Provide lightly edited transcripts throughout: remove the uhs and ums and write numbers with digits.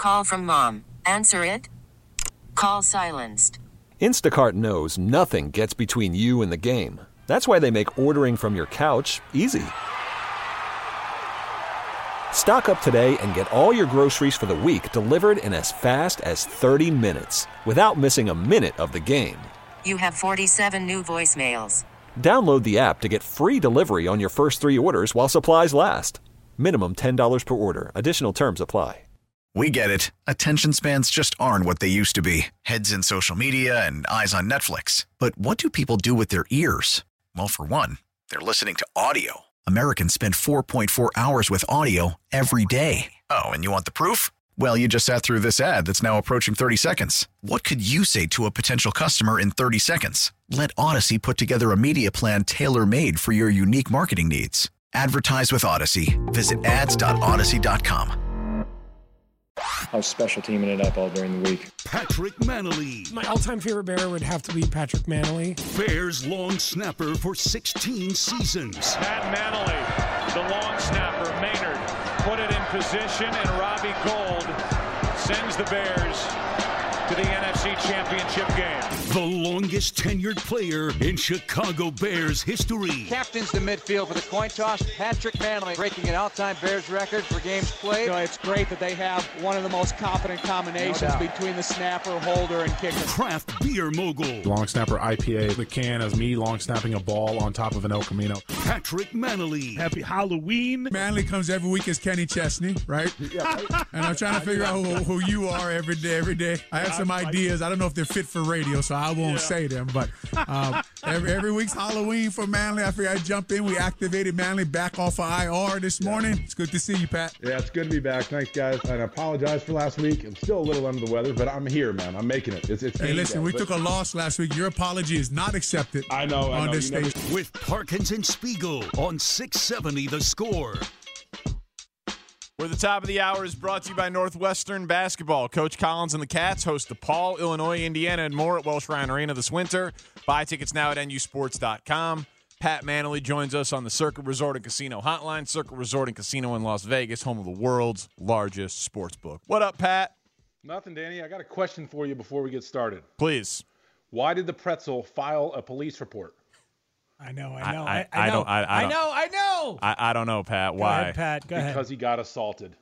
Call from mom. Answer it. Call silenced. Instacart knows nothing gets between you and the game. That's why they make ordering from your couch easy. Stock up today and get all your groceries for the week delivered in as fast as 30 minutes without missing a minute of the game. You have 47 new voicemails. Download the app to get free delivery on your first 3 orders while supplies last. Minimum $10 per order. Additional terms apply. We get it. Attention spans just aren't what they used to be. Heads in social media and eyes on Netflix. But what do people do with their ears? Well, for one, they're listening to audio. Americans spend 4.4 hours with audio every day. Oh, and you want the proof? Well, you just sat through this ad that's now approaching 30 seconds. What could you say to a potential customer in 30 seconds? Let Odyssey put together a media plan tailor-made for your unique marketing needs. Advertise with Odyssey. Visit ads.odyssey.com. I was special teaming it up all during the week. Patrick Mannelly. My all-time favorite Bear would have to be Patrick Mannelly. Bears long snapper for 16 seasons. Pat Mannelly, the long snapper, Maynard, put it in position, and Robbie Gould sends the Bears to the NFC Championship game. The longest tenured player in Chicago Bears history. Captains the midfield for the coin toss. Patrick Mannelly breaking an all-time Bears record for games played. You know, it's great that they have one of the most confident combinations between the snapper, holder, and kicker. Craft beer mogul. Long snapper IPA. The can has me long snapping a ball on top of an El Camino. Patrick Mannelly. Happy Halloween. Mannelly comes every week as Kenny Chesney, right? Yeah. And I'm trying to figure out who you are every day. I have some ideas. I don't know if they're fit for radio, so I won't say them. But every week's Halloween for Mannelly. I figure I'd jump in. We activated Mannelly back off of IR this morning. It's good to see you, Pat. Yeah, it's good to be back. Thanks, guys. And I apologize for last week. I'm still a little under the weather, but I'm here, man. I'm making it. It's hey, listen, we took a loss last week. Your apology is not accepted. I know. On this station. With Parkinson Spiegel on 670 The Score. Where the top of the hour is brought to you by Northwestern Basketball. Coach Collins and the Cats host DePaul, Illinois, Indiana, and more at Welsh Ryan Arena this winter. Buy tickets now at nusports.com. Pat Mannelly joins us on the Circuit Resort and Casino Hotline. Circuit Resort and Casino in Las Vegas, home of the world's largest sports book. What up, Pat? Nothing, Danny. I got a question for you before we get started. Please. Why did the Pretzel file a police report? I know. I don't know, Pat. Why? Go ahead, Pat. Go ahead. Because he got assaulted.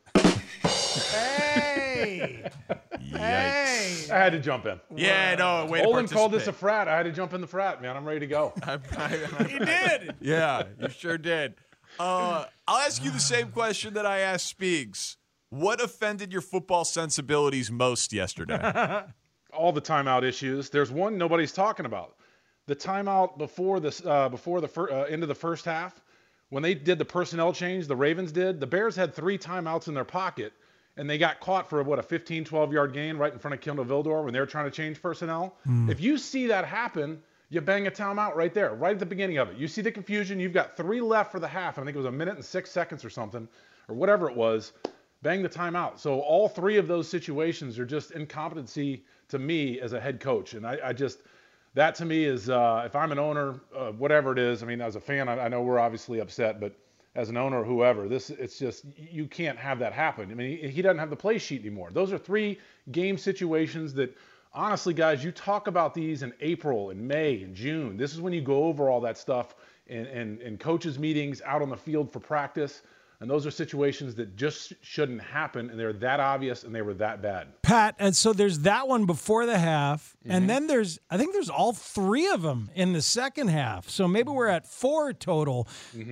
Hey! Yikes. I had to jump in. Yeah, no, wait. Olin called this a frat. I had to jump in the frat, man. I'm ready to go. He did. Yeah, you sure did. I'll ask you the same question that I asked Speegs. What offended your football sensibilities most yesterday? All the timeout issues. There's one nobody's talking about. The timeout before the end of the first half, when they did the personnel change, the Ravens did, the Bears had 3 timeouts in their pocket, and they got caught for, a 15, 12-yard gain right in front of Kendall Vildor when they were trying to change personnel. If you see that happen, you bang a timeout right there, right at the beginning of it. You see the confusion. You've got 3 left for the half. I think it was 1 minute and 6 seconds or something, or whatever it was. Bang the timeout. So all 3 of those situations are just incompetency to me as a head coach, and I just – that to me is, if I'm an owner, whatever it is, I mean, as a fan, I know we're obviously upset, but as an owner or whoever, it's just, you can't have that happen. I mean, he doesn't have the play sheet anymore. Those are 3 game situations that, honestly, guys, you talk about these in April and May and June. This is when you go over all that stuff in coaches' meetings, out on the field for practice. And those are situations that just shouldn't happen, and they're that obvious, and they were that bad. Pat, and so there's that one before the half, and then I think there's all 3 of them in the second half. So maybe we're at 4 total.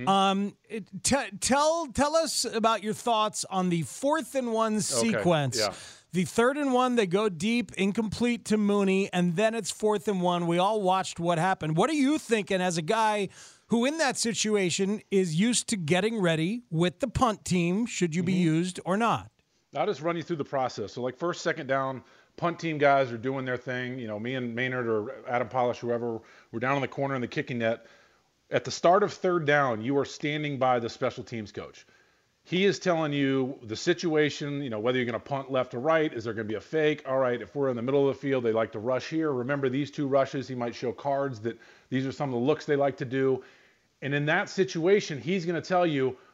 Tell us about your thoughts on the 4th and 1 sequence. Yeah. The 3rd and 1, they go deep, incomplete to Mooney, and then it's 4th and 1. We all watched what happened. What are you thinking as a guy who in that situation is used to getting ready with the punt team, should you be used or not? I'll just run you through the process. So, first, second down, punt team guys are doing their thing. You know, me and Maynard or Adam Polish, whoever, we're down on the corner in the kicking net. At the start of 3rd down, you are standing by the special teams coach. He is telling you the situation, whether you're going to punt left or right. Is there going to be a fake? All right, if we're in the middle of the field, they like to rush here. Remember these 2 rushes. He might show cards that these are some of the looks they like to do. And in that situation, he's going to tell you,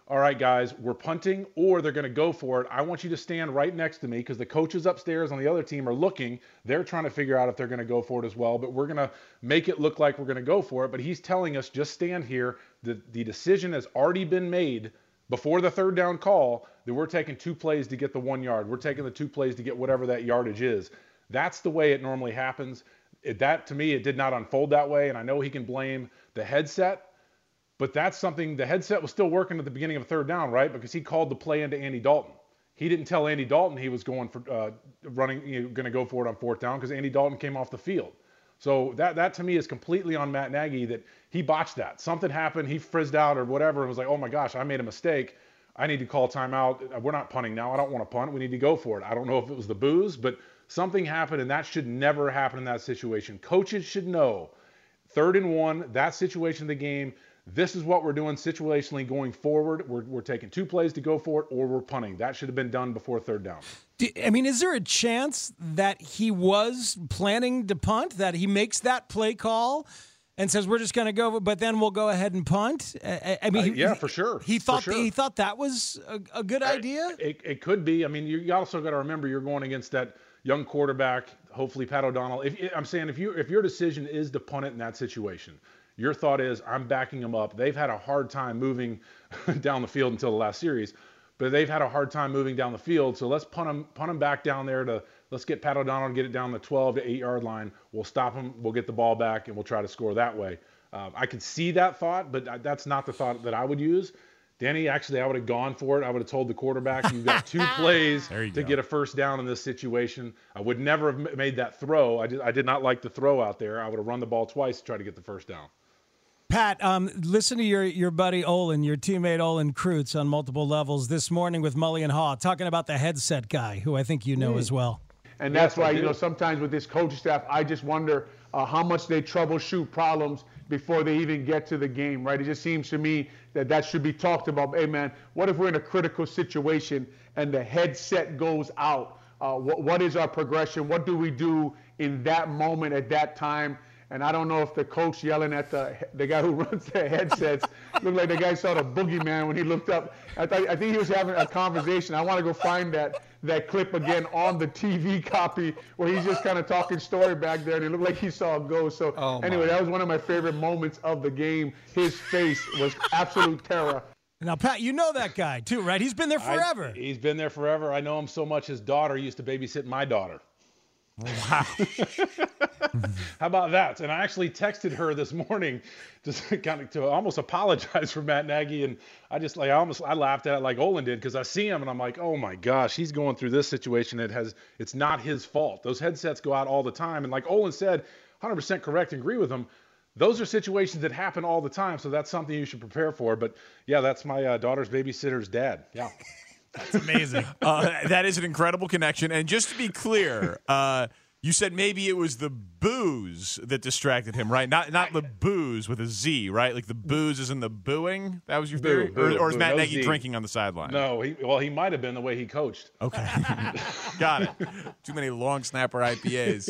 all right, guys, we're punting or they're going to go for it. I want you to stand right next to me because the coaches upstairs on the other team are looking. They're trying to figure out if they're going to go for it as well, but we're going to make it look like we're going to go for it. But he's telling us just stand here. The decision has already been made before the third down call that we're taking 2 plays to get the 1 yard. We're taking the 2 plays to get whatever that yardage is. That's the way it normally happens. To me, it did not unfold that way, and I know he can blame the headset, but that's something, the headset was still working at the beginning of third down, right? Because he called the play into Andy Dalton. He didn't tell Andy Dalton he was going for going to go for it on 4th down because Andy Dalton came off the field. So that to me is completely on Matt Nagy that he botched that. Something happened, he frizzed out or whatever, and was like, oh my gosh, I made a mistake. I need to call timeout. We're not punting now. I don't want to punt. We need to go for it. I don't know if it was the booze, but something happened, and that should never happen in that situation. Coaches should know 3rd and 1, that situation of the game, this is what we're doing situationally going forward. We're taking 2 plays to go for it, or we're punting. That should have been done before 3rd down. I mean, is there a chance that he was planning to punt, that he makes that play call and says we're just going to go, but then we'll go ahead and punt? I mean, yeah, for sure. He thought that was a good idea. It could be. I mean, you also got to remember you're going against that young quarterback. Hopefully, Pat O'Donnell. I'm saying if your decision is to punt it in that situation, your thought is I'm backing them up. They've had a hard time moving down the field until the last series, but they've had a hard time moving down the field. So let's punt them back down there let's get Pat O'Donnell and get it down the 12 to 8 yard line. We'll stop them. We'll get the ball back and we'll try to score that way. I could see that thought, but that's not the thought that I would use. Danny, actually, I would have gone for it. I would have told the quarterback, you've got 2 plays to get a first down in this situation. I would never have made that throw. I did not like the throw out there. I would have run the ball twice to try to get the first down. Pat, listen to your buddy Olin, your teammate Olin Kreutz on multiple levels this morning with Mully and Haw, talking about the headset guy, who I think you know as well. And that's why, sometimes with this coaching staff, I just wonder how much they troubleshoot problems before they even get to the game, right? It just seems to me that should be talked about. Hey, man, what if we're in a critical situation and the headset goes out? What is our progression? What do we do in that moment at that time? And I don't know if the coach yelling at the guy who runs the headsets looked like the guy saw the boogeyman when he looked up. I think he was having a conversation. I want to go find that clip again on the TV copy where he's just kind of talking story back there, and it looked like he saw a ghost. So anyway, that was one of my favorite moments of the game. His face was absolute terror. Now, Pat, you know that guy too, right? He's been there forever. He's been there forever. I know him so much. His daughter used to babysit my daughter. Wow. How about that? And I actually texted her this morning just kind of to almost apologize for Matt Nagy. And I laughed at it like Olin did because I see him and I'm like, oh my gosh, he's going through this situation. It's not his fault. Those headsets go out all the time. And like Olin said, 100% correct and agree with him. Those are situations that happen all the time. So that's something you should prepare for. But yeah, that's my daughter's babysitter's dad. Yeah. That's amazing. That is an incredible connection. And just to be clear, you said maybe it was the booze that distracted him, right? Not the booze with a Z, right? Like the booze is in the booing? That was your theory? Or is Matt Nagy drinking on the sideline? No, he might have been the way he coached. Okay. Got it. Too many long snapper IPAs.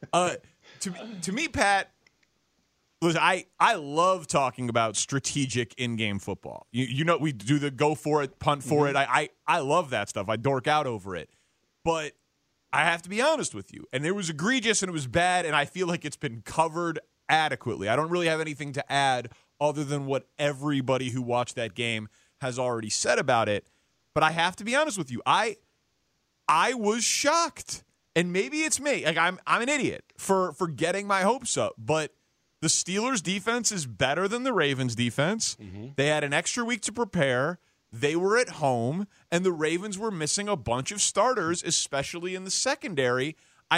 To me, Pat, listen, I love talking about strategic in-game football. You know, we do the go for it, punt for it. I love that stuff. I dork out over it. But I have to be honest with you. And it was egregious and it was bad, and I feel like it's been covered adequately. I don't really have anything to add other than what everybody who watched that game has already said about it. But I have to be honest with you. I was shocked. And maybe it's me. Like I'm an idiot for getting my hopes up, but the Steelers' defense is better than the Ravens' defense. Mm-hmm. They had an extra week to prepare. They were at home, and the Ravens were missing a bunch of starters, especially in the secondary.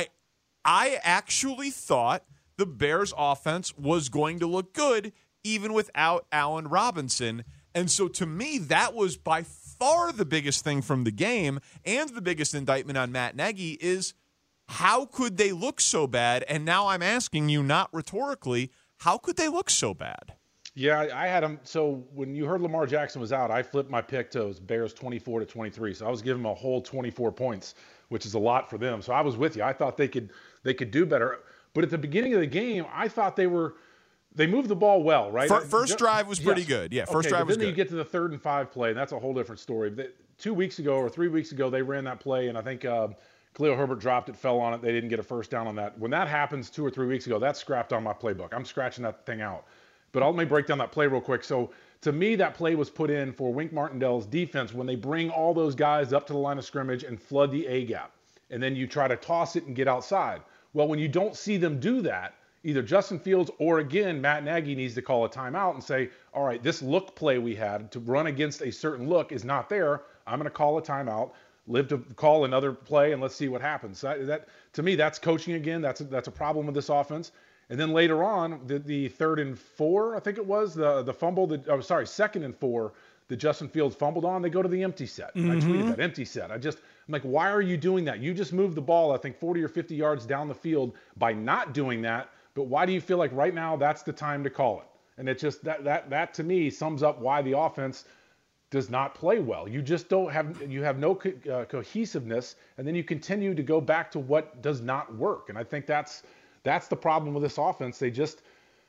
I actually thought the Bears' offense was going to look good even without Allen Robinson. And so to me, that was by far the biggest thing from the game, and the biggest indictment on Matt Nagy is how could they look so bad? And now I'm asking you, not rhetorically, how could they look so bad? Yeah, I had them. So when you heard Lamar Jackson was out, I flipped my pick to Bears 24-23. So I was giving them a whole 24 points, which is a lot for them. So I was with you. I thought they could do better. But at the beginning of the game, I thought they were They moved the ball well, right? First drive was pretty good. Yeah, first drive was good. Then you get to the 3rd and 5 play, and that's a whole different story. 2 weeks ago or 3 weeks ago, they ran that play, and I think Khalil Herbert dropped it, fell on it. They didn't get a first down on that. When that happens 2 or 3 weeks ago, that's scrapped on my playbook. I'm scratching that thing out. But let me break down that play real quick. So to me, that play was put in for Wink Martindale's defense when they bring all those guys up to the line of scrimmage and flood the A-gap. And then you try to toss it and get outside. Well, when you don't see them do that, either Justin Fields or, again, Matt Nagy needs to call a timeout and say, all right, this look play we had to run against a certain look is not there. I'm going to call a timeout, live to call another play, and let's see what happens. That to me, that's coaching again. That's a problem with this offense. And then later on, the 3rd and 4, I think it was, the fumble, 2nd and 4 that Justin Fields fumbled on, they go to the empty set. I tweeted that, empty set. I'm like, why are you doing that? You just moved the ball, I think, 40 or 50 yards down the field by not doing that. But why do you feel like right now that's the time to call it? And it just that to me sums up why the offense does not play well. You just have no cohesiveness, and then you continue to go back to what does not work. And I think that's the problem with this offense. They just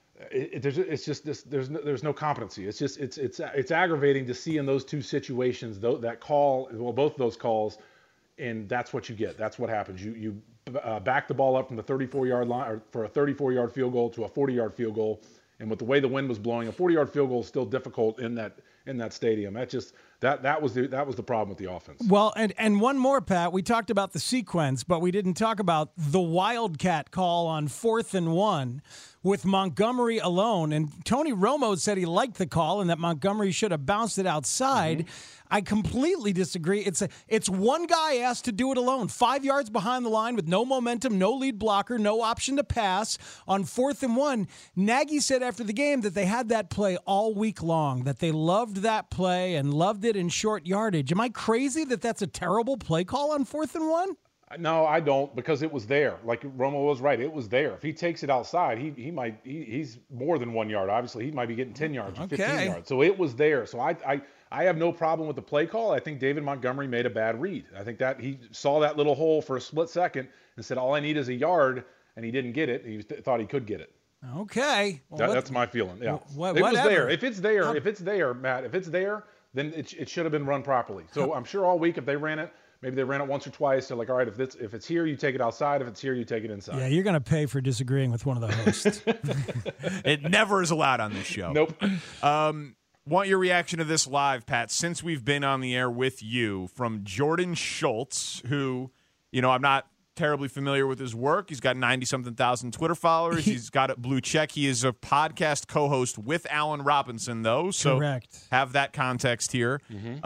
there's no competency. It's aggravating to see in those two situations both of those calls, and that's what you get. That's what happens. You back the ball up from the 34-yard line or for a 34-yard field goal to a 40-yard field goal, and with the way the wind was blowing, a 40-yard field goal is still difficult in that stadium. That was the problem with the offense. Well, and one more, Pat. We talked about the sequence, but we didn't talk about the Wildcat call on 4th and 1 with Montgomery alone. And Tony Romo said he liked the call and that Montgomery should have bounced it outside. I completely disagree. It's one guy asked to do it alone, 5 yards behind the line with no momentum, no lead blocker, no option to pass on 4th and 1. Nagy said after the game that they had that play all week long, that they loved that play and loved it in short yardage. Am I crazy that that's a terrible play call on 4th and 1? No, I don't, because it was there. Like Romo was right, it was there. If he takes it outside, he's more than 1 yard. Obviously, he might be getting 10 yards or 15 yards. So it was there. So I have no problem with the play call. I think David Montgomery made a bad read. I think that he saw that little hole for a split second and said, all I need is a yard, and he didn't get it. He thought he could get it. Okay. Well, that's my feeling, yeah. It was there. If it's there, Matt, if it's there, then it should have been run properly. So I'm sure all week if they ran it, maybe they ran it once or twice. They're like, all right, if it's here, you take it outside. If it's here, you take it inside. Yeah, you're going to pay for disagreeing with one of the hosts. It never is allowed on this show. Nope. Want your reaction to this live, Pat, since we've been on the air with you, from Jordan Schultz, who, I'm not terribly familiar with his work. He's got 90-something thousand Twitter followers. He's got a blue check. He is a podcast co-host with Allen Robinson, though. So correct. Have that context here.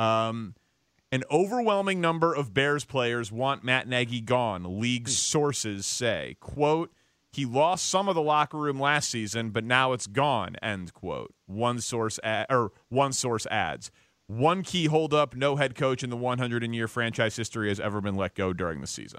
An overwhelming number of Bears players want Matt Nagy gone, league sources say. Quote, he lost some of the locker room last season, but now it's gone, end quote. One source adds. One key holdup, no head coach in the 100-year franchise history has ever been let go during the season.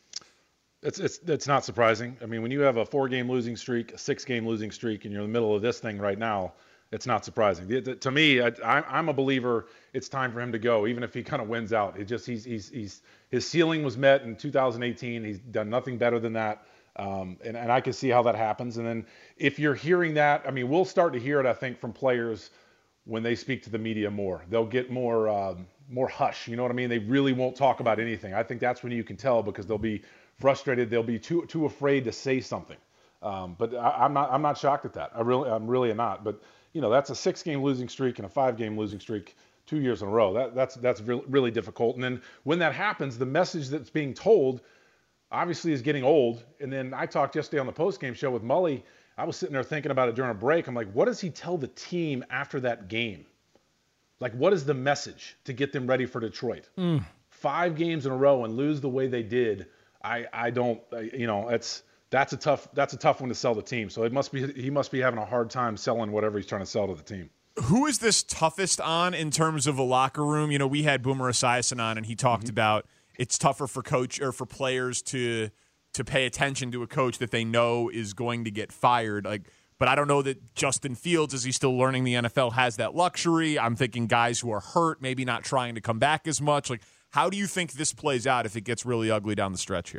It's not surprising. I mean, when you have a 4-game losing streak, a 6-game losing streak, and you're in the middle of this thing right now, it's not surprising. To me, I'm a believer it's time for him to go, even if he kind of wins out. His ceiling was met in 2018. He's done nothing better than that. And I can see how that happens. And then if you're hearing that, I mean, we'll start to hear it, I think, from players when they speak to the media more. They'll get more hush. You know what I mean? They really won't talk about anything. I think that's when you can tell, because they'll be frustrated. They'll be too afraid to say something. But I'm not shocked at that. I'm really not. But that's a 6-game losing streak and a 5-game losing streak 2 years in a row. That's really difficult. And then when that happens, the message that's being told obviously is getting old. And then I talked yesterday on the postgame show with Mully. I was sitting there thinking about it during a break. I'm like, what does he tell the team after that game? Like, what is the message to get them ready for Detroit? 5 games in a row and lose the way they did. I don't, that's a tough one to sell the team. So he must be having a hard time selling whatever he's trying to sell to the team. Who is this toughest on in terms of a locker room? We had Boomer Esiason on, and he talked about it's tougher for players to pay attention to a coach that they know is going to get fired. But I don't know that Justin Fields, as he's still learning the NFL, has that luxury. I'm thinking guys who are hurt, maybe not trying to come back as much. How do you think this plays out if it gets really ugly down the stretch here?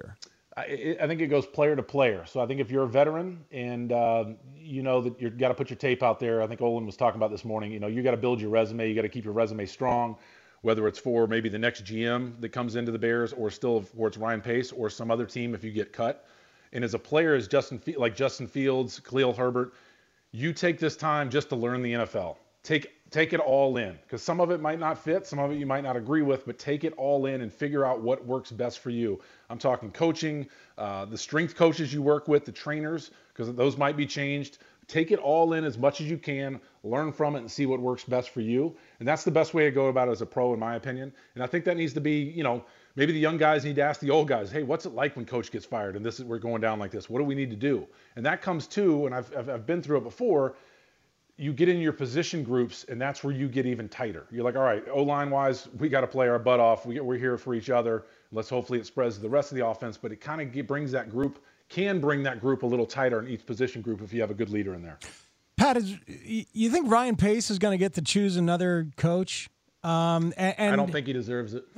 I think it goes player to player. So I think if you're a veteran and you know that you've got to put your tape out there, I think Olin was talking about this morning, you got to build your resume. You got to keep your resume strong, whether it's for maybe the next GM that comes into the Bears or still for it's Ryan Pace or some other team if you get cut. And as a player, as Justin Fields, Khalil Herbert, you take this time just to learn the NFL. Take it all in, because some of it might not fit, some of it you might not agree with, but take it all in and figure out what works best for you. I'm talking coaching, the strength coaches you work with, the trainers, because those might be changed. Take it all in as much as you can, learn from it and see what works best for you. And that's the best way to go about it as a pro, in my opinion. And I think that needs to be, maybe the young guys need to ask the old guys, hey, what's it like when coach gets fired and we're going down like this? What do we need to do? And that comes to, and I've been through it before, you get in your position groups, and that's where you get even tighter. You're like, all right, O-line wise, we got to play our butt off. We're here for each other. Let's hopefully it spreads to the rest of the offense, but it kind of brings that group a little tighter in each position group if you have a good leader in there. Pat, you think Ryan Pace is going to get to choose another coach? And I don't think he deserves it.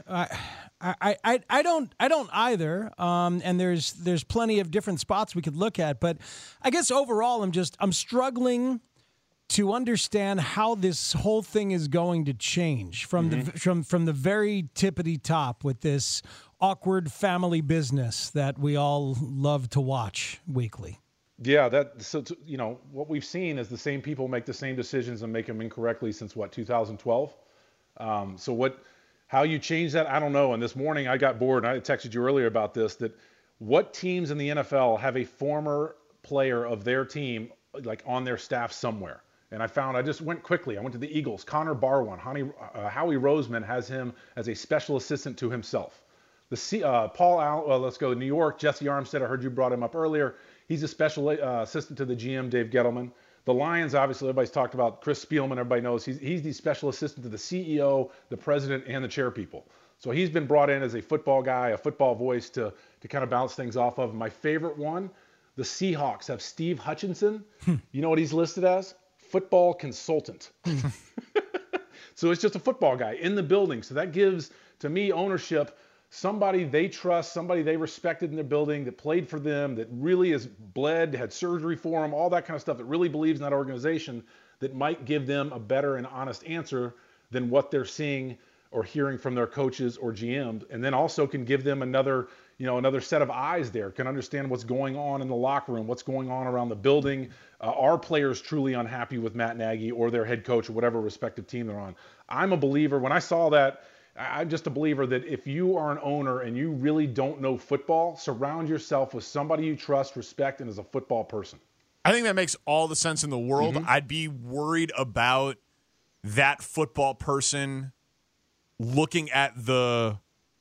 I don't either. And there's plenty of different spots we could look at, but I guess overall I'm struggling to understand how this whole thing is going to change from the very tippity top with this awkward family business that we all love to watch weekly. Yeah, what we've seen is the same people make the same decisions and make them incorrectly since 2012. How you change that, I don't know. And this morning I got bored, and I texted you earlier about this, that what teams in the NFL have a former player of their team like on their staff somewhere? And I just went quickly. I went to the Eagles. Connor Barwin, Howie Roseman has him as a special assistant to himself. Paul Allen, let's go to New York. Jesse Armstead, I heard you brought him up earlier. He's a special assistant to the GM, Dave Gettleman. The Lions, obviously, everybody's talked about Chris Spielman. Everybody knows he's the special assistant to the CEO, the president, and the chair people. So he's been brought in as a football guy, a football voice to kind of bounce things off of. My favorite one, the Seahawks have Steve Hutchinson. You know what he's listed as? Football consultant. So it's just a football guy in the building. So that gives, to me, ownership, somebody they trust, somebody they respected in their building, that played for them, that really has bled, had surgery for them, all that kind of stuff, that really believes in that organization, that might give them a better and honest answer than what they're seeing or hearing from their coaches or GMs, and then also can give them another set of eyes there, can understand what's going on in the locker room, what's going on around the building. Are players truly unhappy with Matt Nagy or their head coach or whatever respective team they're on? I'm a believer. When I saw that, I'm just a believer that if you are an owner and you really don't know football, surround yourself with somebody you trust, respect, and is a football person. I think that makes all the sense in the world. I'd be worried about that football person looking at the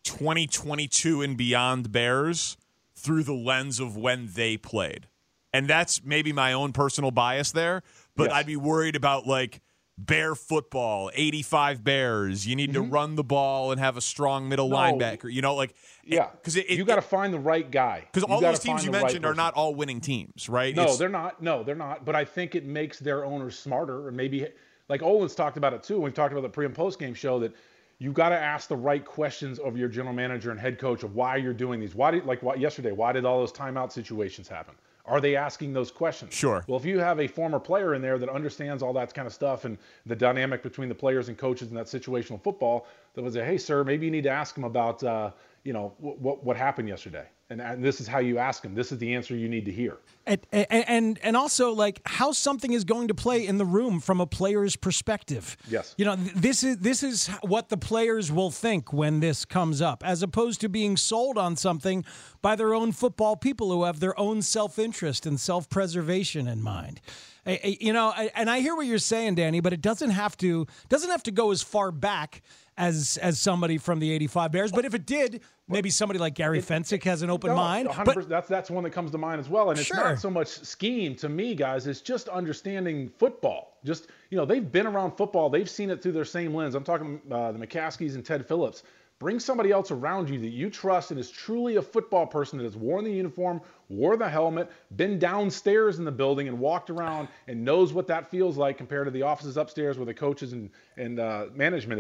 2022 and beyond Bears through the lens of when they played. And that's maybe my own personal bias there, but yes. I'd be worried about Bear football, 85 Bears. You need to run the ball and have a strong middle linebacker. Because you got to find the right guy. Because all those teams you mentioned are not all winning teams, right? They're not. No, they're not. But I think it makes their owners smarter, and maybe Olin's talked about it too. We've talked about the pre and post game show that you got to ask the right questions of your general manager and head coach of why you're doing these. Why did all those timeout situations happen? Are they asking those questions? Sure. Well, if you have a former player in there that understands all that kind of stuff and the dynamic between the players and coaches in that situational football, that would say, hey, sir, maybe you need to ask him about, what happened yesterday. And this is how you ask him. This is the answer you need to hear. And also how something is going to play in the room from a player's perspective. Yes. This is what the players will think when this comes up, as opposed to being sold on something by their own football people who have their own self-interest and self-preservation in mind. And I hear what you're saying, Danny, but it doesn't have to go as far back as somebody from the 85 Bears. But if it did, maybe somebody like Gary Fensick has an open mind. 100%, that's one that comes to mind as well. And it's not so much scheme to me, guys. It's just understanding football. Just, they've been around football. They've seen it through their same lens. I'm talking the McCaskies and Ted Phillips. Bring somebody else around you that you trust and is truly a football person that has worn the uniform, wore the helmet, been downstairs in the building and walked around and knows what that feels like compared to the offices upstairs where the coaches and management is.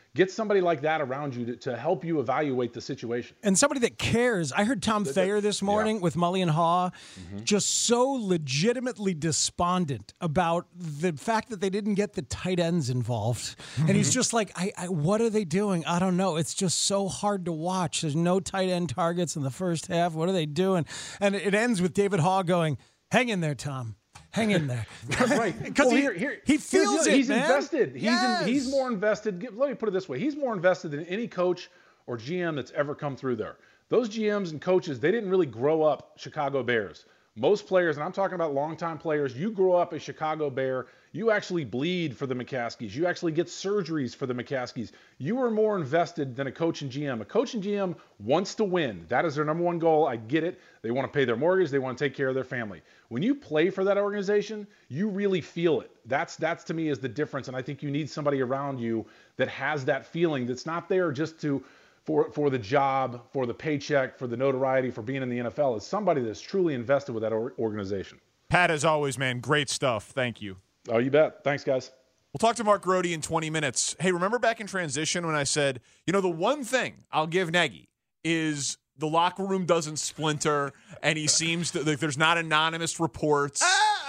Get somebody like that around you to help you evaluate the situation. And somebody that cares. I heard Tom Thayer this morning with Mully and Haw just so legitimately despondent about the fact that they didn't get the tight ends involved. And he's just like, what are they doing? I don't know. It's just so hard to watch. There's no tight end targets in the first half. What are they doing? And it ends with David Haw going, hang in there, Tom. Hang in there. Right. Because he feels it, he's man. invested. Yes. He's more invested. Let me put it this way. He's more invested than any coach or GM that's ever come through there. Those GMs and coaches, they didn't really grow up Chicago Bears. Most players, and I'm talking about longtime players, you grow up a Chicago Bear, you actually bleed for the McCaskies. You actually get surgeries for the McCaskies. You are more invested than a coach and GM. A coach and GM wants to win. That is their number one goal. I get it. They want to pay their mortgage. They want to take care of their family. When you play for that organization, you really feel it. That's to me is the difference. And I think you need somebody around you that has that feeling, that's not there just for the job, for the paycheck, for the notoriety, for being in the NFL. It's somebody that's truly invested with that organization. Pat, as always, man, great stuff. Thank you. Oh, you bet. Thanks, guys. We'll talk to Mark Grote in 20 minutes. Hey, remember back in transition when I said, the one thing I'll give Nagy is the locker room doesn't splinter, and he seems to, like, there's not anonymous reports.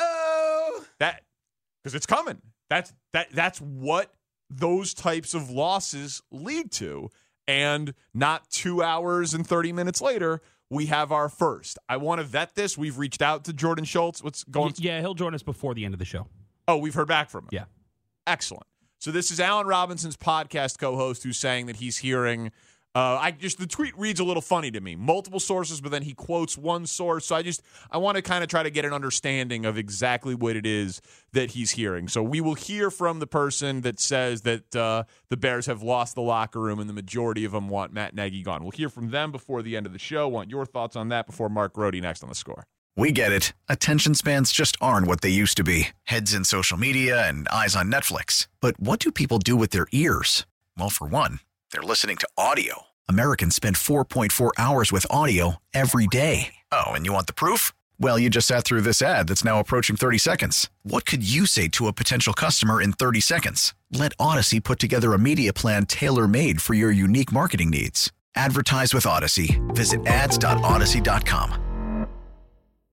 That, because it's coming. That's what those types of losses lead to. And not 2 hours and 30 minutes later, we have our first. I want to vet this. We've reached out to Jordan Schultz. What's going? Yeah, he'll join us before the end of the show. Oh, we've heard back from him. Yeah. Excellent. So this is Allen Robinson's podcast co-host who's saying that he's hearing the tweet reads a little funny to me. Multiple sources, but then he quotes one source. So I want to kind of try to get an understanding of exactly what it is that he's hearing. So we will hear from the person that says that the Bears have lost the locker room and the majority of them want Matt Nagy gone. We'll hear from them before the end of the show. Want your thoughts on that before Mark Grote next on The Score. We get it. Attention spans just aren't what they used to be. Heads in social media and eyes on Netflix. But what do people do with their ears? Well, for one, they're listening to audio. Americans spend 4.4 hours with audio every day. Oh, and you want the proof? Well, you just sat through this ad that's now approaching 30 seconds. What could you say to a potential customer in 30 seconds? Let Odyssey put together a media plan tailor-made for your unique marketing needs. Advertise with Odyssey. Visit ads.odyssey.com.